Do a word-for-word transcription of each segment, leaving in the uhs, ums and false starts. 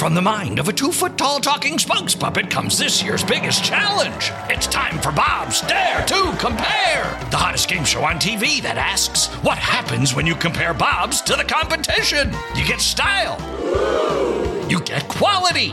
From the mind of a two-foot-tall talking spokes puppet comes this year's biggest challenge. It's time for Bob's Dare to Compare, the hottest game show on T V that asks, what happens when you compare Bobs to the competition? You get style. You get quality.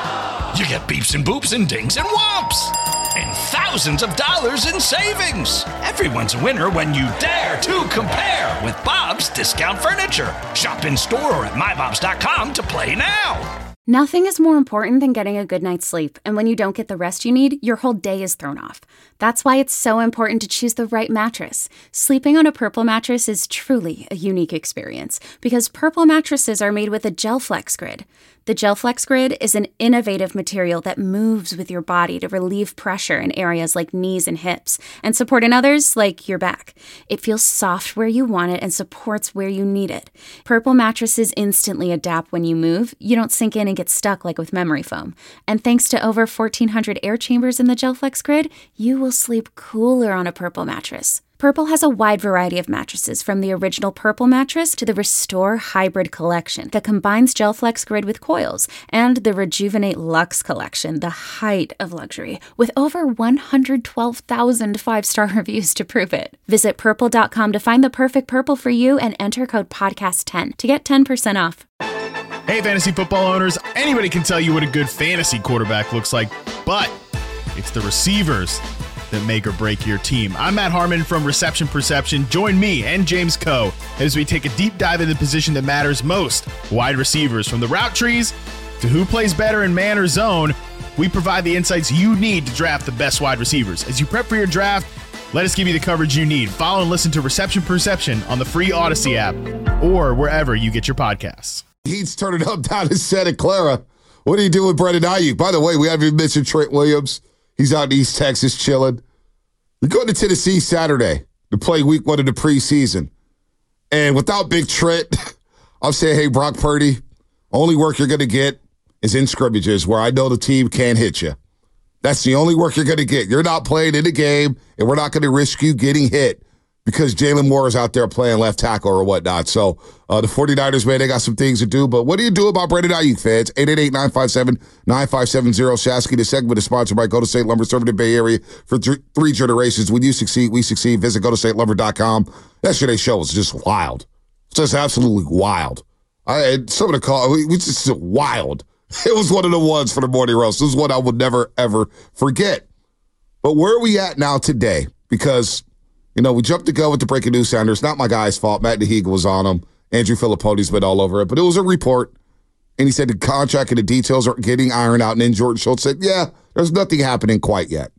You get beeps and boops and dings and whomps. And thousands of dollars in savings. Everyone's a winner when you dare to compare with Bob's Discount Furniture. Shop in store or at my bobs dot com to play now. Nothing is more important than getting a good night's sleep, and when you don't get the rest you need, your whole day is thrown off. That's why it's so important to choose the right mattress. Sleeping on a Purple mattress is truly a unique experience, because Purple mattresses are made with a GelFlex Grid. The GelFlex Grid is an innovative material that moves with your body to relieve pressure in areas like knees and hips, and support in others like your back. It feels soft where you want it and supports where you need it. Purple mattresses instantly adapt when you move. You don't sink in and get stuck like with memory foam. And thanks to over fourteen hundred air chambers in the GelFlex Grid, you will sleep cooler on a Purple mattress. Purple has a wide variety of mattresses, from the original Purple mattress to the Restore Hybrid collection that combines GelFlex Grid with coils, and the Rejuvenate Luxe collection, the height of luxury, with over one hundred twelve thousand five-star reviews to prove it. Visit purple dot com to find the perfect Purple for you and enter code podcast ten to get ten percent off. Hey, fantasy football owners, anybody can tell you what a good fantasy quarterback looks like, but it's the receivers that make or break your team. I'm Matt Harmon from Reception Perception. Join me and James Coe as we take a deep dive into the position that matters most, wide receivers. From the route trees to who plays better in man or zone, we provide the insights you need to draft the best wide receivers. As you prep for your draft, let us give you the coverage you need. Follow and listen to Reception Perception on the free Odyssey app or wherever you get your podcasts. He's turning up down in Santa Clara. What do you do with Brandon Ayuk? By the way, we haven't mentioned Trent Williams. He's out in East Texas chilling. We're going to Tennessee Saturday to play week one of the preseason. And without Big Trent, I'm saying, hey, Brock Purdy, only work you're going to get is in scrimmages where I know the team can't hit you. That's the only work you're going to get. You're not playing in the game, and we're not going to risk you getting hit because Jalen Moore is out there playing left tackle or whatnot. So uh, the 49ers, man, they got some things to do. But what do you do about Brandon Ayuk, fans? eight eight eight, nine five seven, nine five seven zero. Shasky, the segment is sponsored by Go to State Lumber, serving the Bay Area for th- three generations. When you succeed, we succeed. Visit go to state lumber dot com. Yesterday's show was just wild. It's just absolutely wild. I Some of the call, we, we just wild. It was one of the ones for the morning roast. This is one I would never, ever forget. But where are we at now today? Because, you know, we jumped the gun with the breaking news sounder. It's not my guy's fault. Matt Nahiga was on him. Andrew Filippone's been all over it. But it was a report, and he said the contract and the details are getting ironed out. And then Jordan Schultz said, yeah, there's nothing happening quite yet.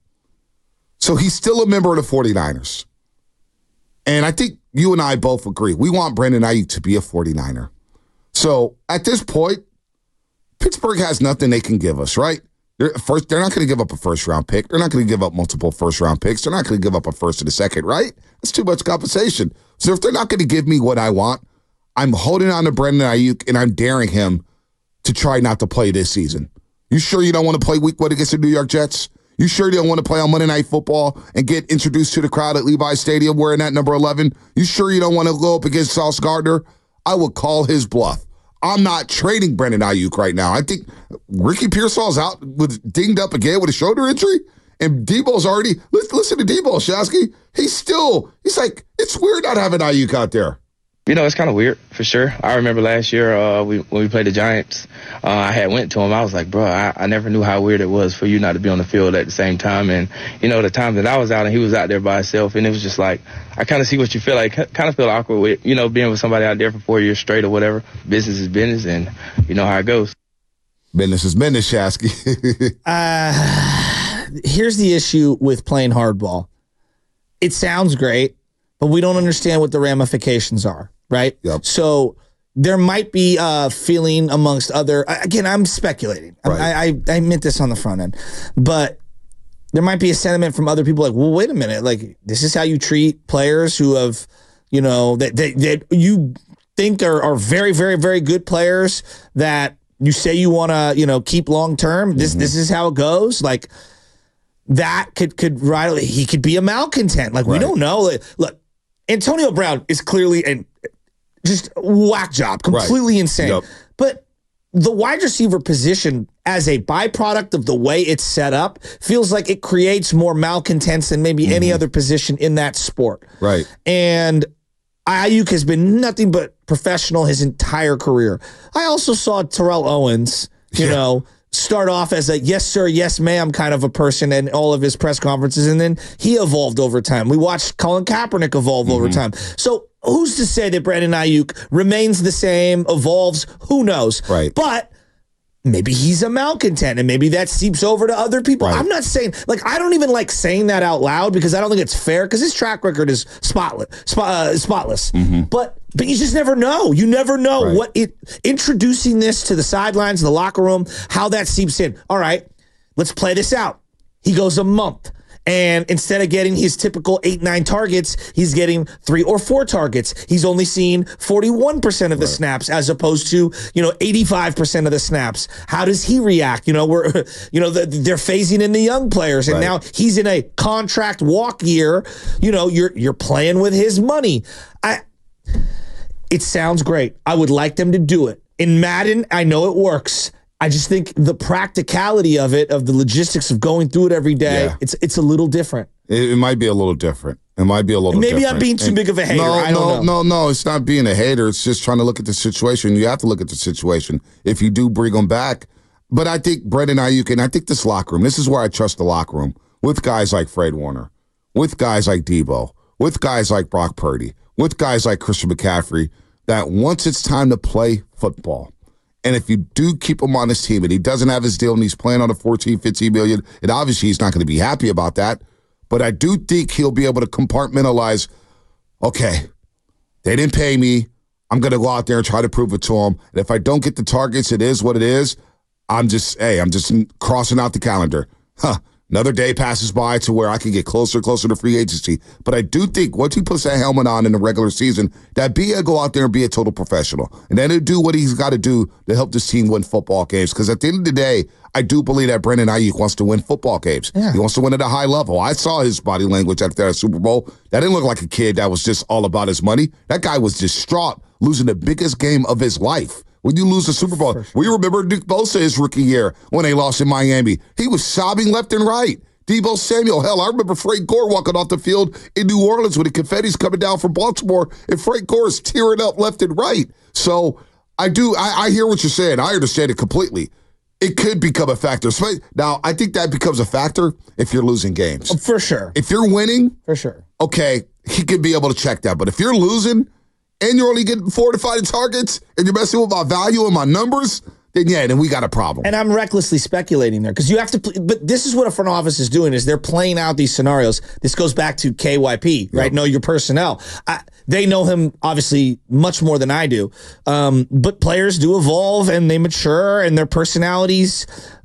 So he's still a member of the 49ers. And I think you and I both agree. We want Brandon Ayuk to be a 49er. So at this point, Pittsburgh has nothing they can give us, right? They're, first, they're not going to give up a first-round pick. They're not going to give up multiple first-round picks. They're not going to give up a first and a second, right? That's too much compensation. So if they're not going to give me what I want, I'm holding on to Brandon Ayuk, and I'm daring him to try not to play this season. You sure you don't want to play week one against the New York Jets? You sure you don't want to play on Monday Night Football and get introduced to the crowd at Levi's Stadium wearing that number eleven? You sure you don't want to go up against Sauce Gardner? I would call his bluff. I'm not trading Brandon Ayuk right now. I think Ricky Pearsall's out with dinged up again with a shoulder injury, and Debo's already. Listen, listen to Debo, Shasky. He's still. He's like, it's weird not having Ayuk out there. You know, it's kind of weird, for sure. I remember last year uh, we, when we played the Giants, uh, I had went to him. I was like, bro, I, I never knew how weird it was for you not to be on the field at the same time. And, you know, the time that I was out and he was out there by himself, and it was just like, I kind of see what you feel like. Kind of feel awkward with, you know, being with somebody out there for four years straight or whatever. Business is business, and you know how it goes. Business is business, Shasky. uh, here's the issue with playing hardball. It sounds great, but we don't understand what the ramifications are, right? Yep. So there might be a feeling amongst other, again, I'm speculating. Right. I, I, I meant this on the front end, but there might be a sentiment from other people like, well, wait a minute, like this is how you treat players who have, you know, that, that, that you think are, are very, very, very good players that you say you want to, you know, keep long-term. This, mm-hmm. this is how it goes. Like, that could could right he could be a malcontent. Like, right. We don't know. Like, look, Antonio Brown is clearly an just whack job, completely right. insane. Yep. But the wide receiver position as a byproduct of the way it's set up feels like it creates more malcontents than maybe mm-hmm. any other position in that sport. Right. And Ayuk has been nothing but professional his entire career. I also saw Terrell Owens, you yeah. know, start off as a yes, sir, yes, ma'am kind of a person in all of his press conferences, and then he evolved over time. We watched Colin Kaepernick evolve mm-hmm. over time. So who's to say that Brandon Ayuk remains the same, evolves? Who knows? Right. But maybe he's a malcontent, and maybe that seeps over to other people. Right. I'm not saying, like, I don't even like saying that out loud because I don't think it's fair because his track record is spotless. Spot, uh, spotless. Mm-hmm. But but you just never know. You never know right. what it, introducing this to the sidelines, the locker room, how that seeps in. All right, let's play this out. He goes a month. And instead of getting his typical eight, nine targets, he's getting three or four targets. He's only seen forty-one percent of the right. snaps as opposed to, you know, eighty-five percent of the snaps. How does he react? You know, we're, you know, the, they're phasing in the young players, and right. now he's in a contract walk year. You know, you're you're playing with his money. I. It sounds great. I would like them to do it. In Madden, I know it works. I just think the practicality of it, of the logistics of going through it every day, yeah. it's it's a little different. It, it might be a little different. It might be a little Maybe different. I'm being too and big of a hater. No, I don't no, know. no, no. It's not being a hater. It's just trying to look at the situation. You have to look at the situation if you do bring them back. But I think Brandon Ayuk, and I think this locker room, this is where I trust the locker room, with guys like Fred Warner, with guys like Debo, with guys like Brock Purdy, with guys like Christian McCaffrey, that once it's time to play football, and if you do keep him on this team and he doesn't have his deal and he's playing on a fourteen, fifteen million, and obviously he's not going to be happy about that, but I do think he'll be able to compartmentalize, okay, they didn't pay me. I'm going to go out there and try to prove it to them. And if I don't get the targets, it is what it is. I'm just, hey, I'm just crossing out the calendar. Huh. Another day passes by to where I can get closer and closer to free agency. But I do think once he puts that helmet on in the regular season, that B A go out there and be a total professional. And then he'll do what he's got to do to help this team win football games. Because at the end of the day, I do believe that Brandon Ayuk wants to win football games. Yeah. He wants to win at a high level. I saw his body language after that Super Bowl. That didn't look like a kid that was just all about his money. That guy was distraught, losing the biggest game of his life. When you lose the Super Bowl, sure. We remember Nick Bosa his rookie year when they lost in Miami. He was sobbing left and right. Debo Samuel, hell, I remember Frank Gore walking off the field in New Orleans when the confetti's coming down from Baltimore, and Frank Gore is tearing up left and right. So I do, I, I hear what you're saying. I understand it completely. It could become a factor. Now, I think that becomes a factor if you're losing games. For sure. If you're winning, for sure. Okay, he could be able to check that. But if you're losing and you're only getting four to five targets and you're messing with my value and my numbers, then yeah, then we got a problem. And I'm recklessly speculating there because you have to, play, but this is what a front office is doing is they're playing out these scenarios. This goes back to K Y P, right? Yep. Know your personnel. I, they know him obviously much more than I do. Um, but players do evolve and they mature and their personalities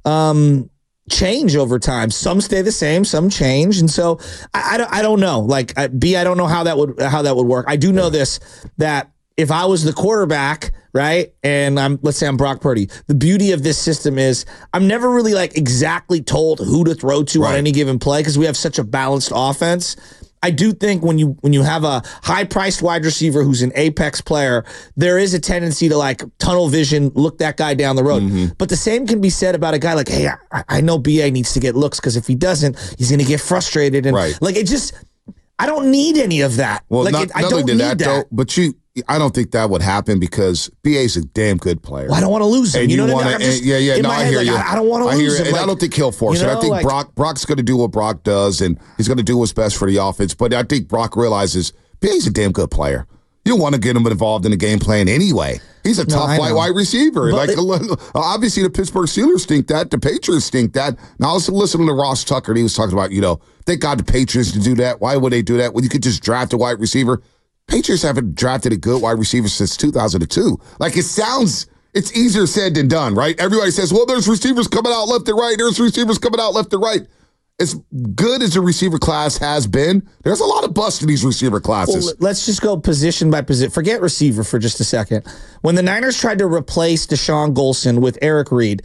um, change over time. Some stay the same, some change. And so I, I, don't, I don't know. Like I, B, I don't know how that would, how that would work. I do know this, that if I was the quarterback, right, and I'm, let's say I'm Brock Purdy, the beauty of this system is I'm never really like exactly told who to throw to right. on any given play because we have such a balanced offense. I do think when you when you have a high-priced wide receiver who's an apex player, there is a tendency to like tunnel vision, look that guy down the road. Mm-hmm. But the same can be said about a guy like, hey, I, I know B A needs to get looks because if he doesn't, he's going to get frustrated. And right. like it just, I don't need any of that. Well, like not, it, I not don't only need that, that. though, but you. I don't think that would happen because B A's a damn good player. Well, I don't want to lose him. And you know you what wanna, I mean? Just, yeah, yeah. No, I head, hear like, you. I, I don't want to I lose hear him. And like, I don't think he'll force you know, it. I think like, Brock Brock's going to do what Brock does, and he's going to do what's best for the offense. But I think Brock realizes B A's a damn good player. You want to get him involved in the game plan anyway. He's a tough no, white wide receiver. But like it, obviously the Pittsburgh Steelers think that. The Patriots think that. Now I was listening to Ross Tucker, and he was talking about, you know, thank God the Patriots to do that. Why would they do that when you could just draft a wide receiver? Patriots haven't drafted a good wide receiver since two thousand two. Like, it sounds, it's easier said than done, right? Everybody says, well, there's receivers coming out left and right. There's receivers coming out left and right. As good as the receiver class has been, there's a lot of bust in these receiver classes. Well, let's just go position by position. Forget receiver for just a second. When the Niners tried to replace Deshaun Golson with Eric Reed,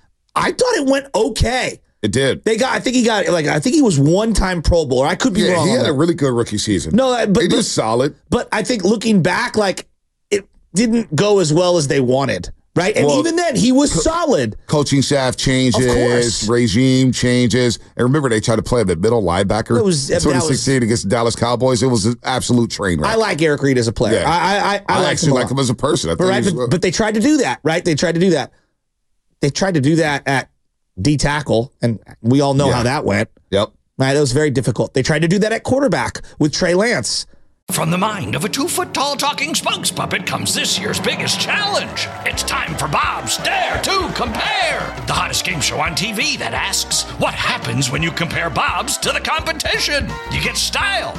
I thought it went okay. It did. They got. I think he got like. I think he was one-time Pro Bowler. I could be yeah, wrong. He had a really good rookie season. No, but he but, was solid. But I think looking back, like it didn't go as well as they wanted. right? And Well, even then, he was co- solid. Coaching staff changes, Of course. regime changes. And remember, they tried to play him at middle linebacker It was- in that was- twenty sixteen against the Dallas Cowboys. It was an absolute train wreck. I like Eric Reed as a player. Yeah. I, I, I, I, I like actually him a like lot. him as a person. I But, think right, he's- but, but they tried to do that, right? They tried to do that. They tried to do that at D tackle, and we all know Yeah. how that went. Yep. Right, that was very difficult. They tried to do that at quarterback with Trey Lance. From the mind of a two-foot-tall talking spokes puppet comes this year's biggest challenge. It's time for Bob's Dare to Compare, the hottest game show on T V that asks, what happens when you compare Bob's to the competition? You get style.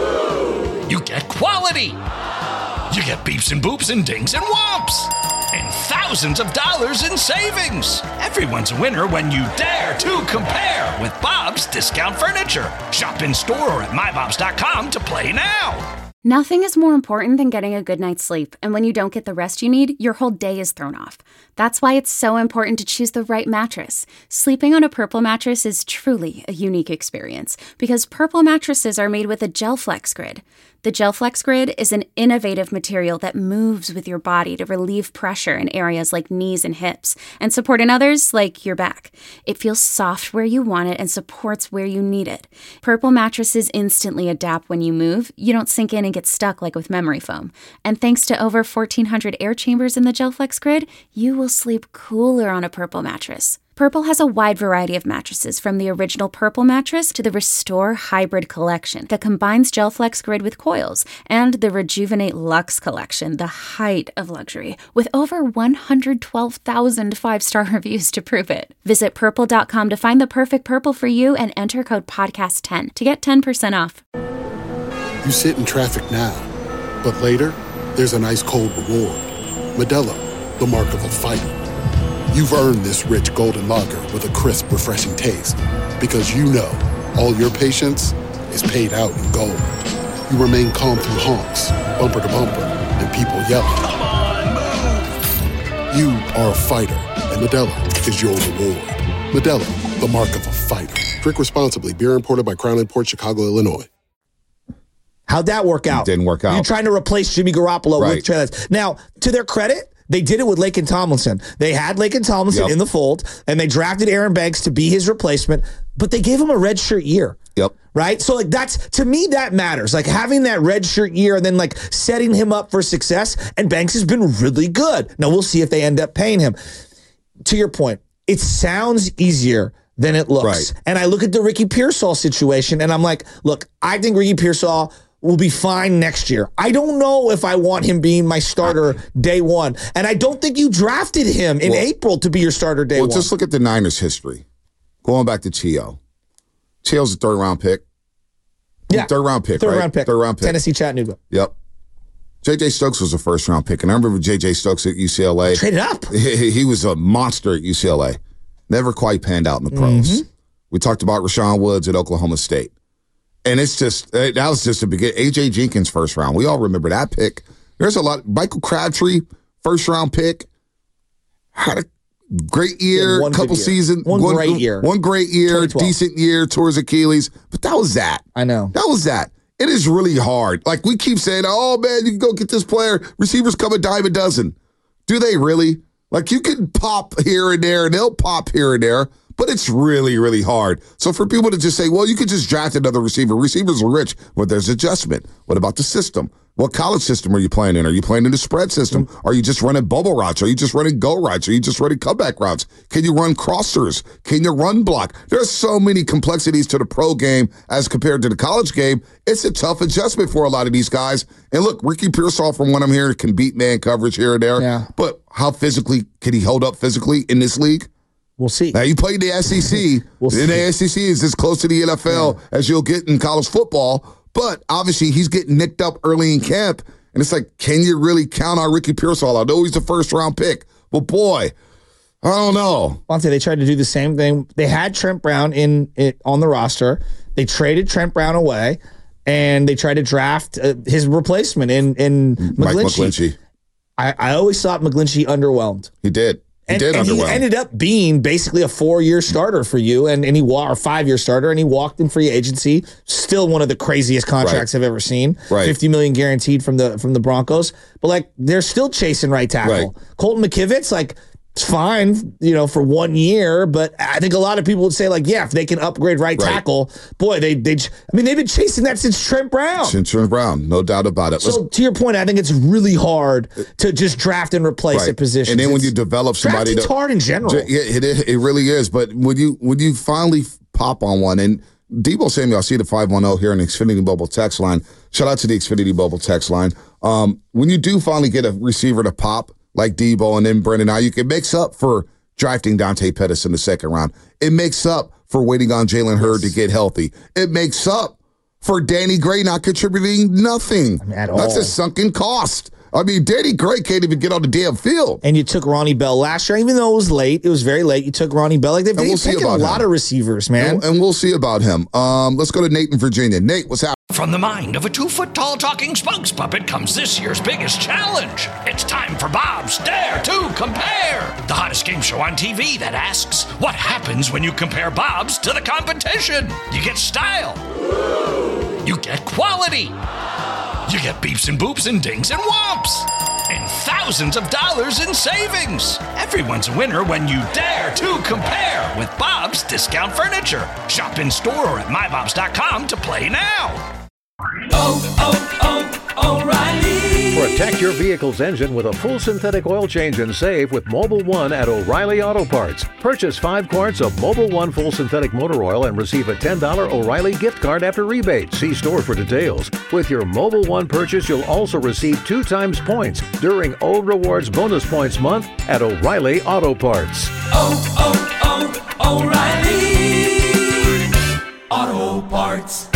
You get quality. You get beeps and boops and dings and whomps. And thousands of dollars in savings. Everyone's a winner when you dare to compare with Bob's Discount Furniture. Shop in store or at my bobs dot com to play now. Nothing is more important than getting a good night's sleep, and when you don't get the rest you need, your whole day is thrown off. That's why it's so important to choose the right mattress. Sleeping on a Purple mattress is truly a unique experience, because Purple mattresses are made with a GelFlex Grid. The GelFlex Grid is an innovative material that moves with your body to relieve pressure in areas like knees and hips, and support in others like your back. It feels soft where you want it and supports where you need it. Purple mattresses instantly adapt when you move. You don't sink in and get stuck like with memory foam. And thanks to over fourteen hundred air chambers in the GelFlex Grid, you will sleep cooler on a Purple mattress. Purple has a wide variety of mattresses, from the original Purple mattress to the Restore Hybrid collection that combines GelFlex Grid with coils, and the Rejuvenate Luxe collection, the height of luxury, with over one hundred twelve thousand five-star reviews to prove it. Visit purple dot com to find the perfect Purple for you and enter code podcast ten to get ten percent off. You sit in traffic now, but later, there's an ice-cold reward. Modelo, the mark of a fighter. You've earned this rich golden lager with a crisp, refreshing taste. Because you know, all your patience is paid out in gold. You remain calm through honks, bumper to bumper, and people yelling. Come on, move! You are a fighter, and Modelo is your reward. Modelo, the mark of a fighter. Drink responsibly. Beer imported by Crown Imports, Chicago, Illinois. How'd that work out? It didn't work out. You're trying to replace Jimmy Garoppolo Right. with Trey Lance. Now, to their credit, they did it with Laken Tomlinson. They had Laken Tomlinson Yep. in the fold, and they drafted Aaron Banks to be his replacement, but they gave him a redshirt year. Yep. Right? So, like, that's, to me, that matters. Like, having that redshirt year and then, like, setting him up for success, and Banks has been really good. Now, we'll see if they end up paying him. To your point, it sounds easier than it looks. Right. And I look at the Ricky Pearsall situation, and I'm like, look, I think Ricky Pearsall will be fine next year. I don't know if I want him being my starter day one. And I don't think you drafted him in Well- April to be your starter day Well, one. just look at the Niners' history. Going back to Chio. Chio's a third round pick. yeah. Third round pick, Third right? round pick. Third round pick. Tennessee Chattanooga. Yep. J J Stokes was a first round pick. And I remember J J Stokes at U C L A. Traded up. He, he was a monster at U C L A. Never quite panned out in the pros. Mm-hmm. We talked about Rashawn Woods at Oklahoma State. And it's just, that was just a beginning. A J Jenkins, first round. We all remember that pick. There's a lot. Michael Crabtree, first round pick. Had a great year, Yeah, one couple good year. seasons. One great year. One great year, twenty twelve. decent year, towards Achilles. But that was that. I know. That was that. It is really hard. Like, we keep saying, oh, man, you can go get this player. Receivers come a dime a dozen. Do they really? Like, you can pop here and there, and they'll pop here and there, but it's really, really hard. So for people to just say, well, you could just draft another receiver. Receivers are rich. Well, there's adjustment. What about the system? What college system are you playing in? Are you playing in the spread system? Are you just running bubble routes? Are you just running go routes? Are you just running comeback routes? Can you run crossers? Can you run block? There's so many complexities to the pro game as compared to the college game. It's a tough adjustment for a lot of these guys. And look, Ricky Pearsall, from what I'm hearing, can beat man coverage here and there. Yeah. But how physically can he hold up physically in this league? We'll see. Now, you played the S E C. We'll and the see. S E C is as close to the N F L Yeah. as you'll get in college football. But obviously, he's getting nicked up early in camp. And it's like, can you really count on Ricky Pearsall? I know he's the first round pick. But boy, I don't know. Monte, they tried to do the same thing. They had Trent Brown in it on the roster. They traded Trent Brown away, and they tried to draft uh, his replacement in in Mike McGlinchey. McGlinchey. I, I always thought McGlinchey underwhelmed. He did. And, he did and he ended up being basically a four-year starter for you, and, and he wa- or five-year starter, and he walked in free agency. Still one of the craziest contracts right. I've ever seen. Right. fifty million dollars guaranteed from the from the Broncos. But like they're still chasing right tackle. Right. Colton McKivitz, like it's fine, you know, for one year, but I think a lot of people would say, like, yeah, if they can upgrade right, right. tackle, boy, they they. I mean, they've been chasing that since Trent Brown. Since Trent Brown, no doubt about it. So Let's, to your point, I think it's really hard to just draft and replace right. a position. And then it's, when you develop somebody, it's hard in general. It, it it really is. But when you when you finally pop on one, and Debo Samuel, I see the five one zero here in the Xfinity Mobile text line. Shout out to the Xfinity Mobile text line. Um, when you do finally get a receiver to pop like Debo and then Brandon Ayuk, it makes up for drafting Dante Pettis in the second round. It makes up for waiting on Jalen Hurd yes. to get healthy. It makes up for Danny Gray not contributing nothing. I mean, at That's all. a sunken cost. I mean, Danny Gray can't even get on the damn field. And you took Ronnie Bell last year, even though it was late. It was very late. You took Ronnie Bell. Like they've we'll taken a lot him. of receivers, man. And, and we'll see about him. Um, let's go to Nate in Virginia. Nate, what's happening? From the mind of a two-foot-tall talking spokes puppet comes this year's biggest challenge. It's time for Bob's Dare to Compare, the hottest game show on T V that asks, what happens when you compare Bob's to the competition? You get style. You get quality. You get beeps and boops and dings and whomps. And thousands of dollars in savings. Everyone's a winner when you dare to compare with Bob's Discount Furniture. Shop in store or at my bobs dot com to play now. Oh, oh, oh, O'Reilly. Protect your vehicle's engine with a full synthetic oil change and save with Mobil one at O'Reilly Auto Parts. Purchase five quarts of Mobil one full synthetic motor oil and receive a ten dollars O'Reilly gift card after rebate. See store for details. With your Mobil one purchase, you'll also receive two times points during O Rewards Bonus Points Month at O'Reilly Auto Parts. Oh, oh, oh, O'Reilly Auto Parts.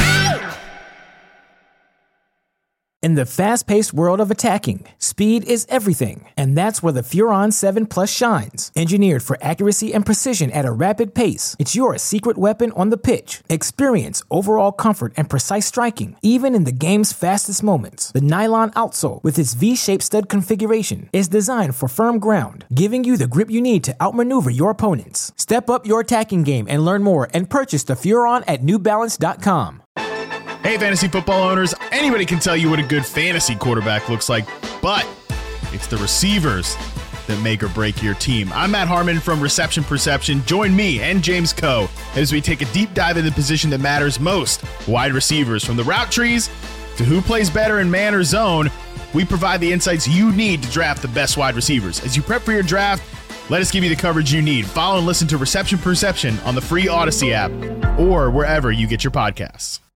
In the fast-paced world of attacking, speed is everything, and that's where the Furon seven Plus shines. Engineered for accuracy and precision at a rapid pace, it's your secret weapon on the pitch. Experience overall comfort and precise striking, even in the game's fastest moments. The nylon outsole, with its V-shaped stud configuration, is designed for firm ground, giving you the grip you need to outmaneuver your opponents. Step up your attacking game and learn more and purchase the Furon at new balance dot com. Hey, fantasy football owners, anybody can tell you what a good fantasy quarterback looks like, but it's the receivers that make or break your team. I'm Matt Harmon from Reception Perception. Join me and James Coe as we take a deep dive into the position that matters most, wide receivers. From the route trees to who plays better in man or zone, we provide the insights you need to draft the best wide receivers. As you prep for your draft, let us give you the coverage you need. Follow and listen to Reception Perception on the free Odyssey app or wherever you get your podcasts.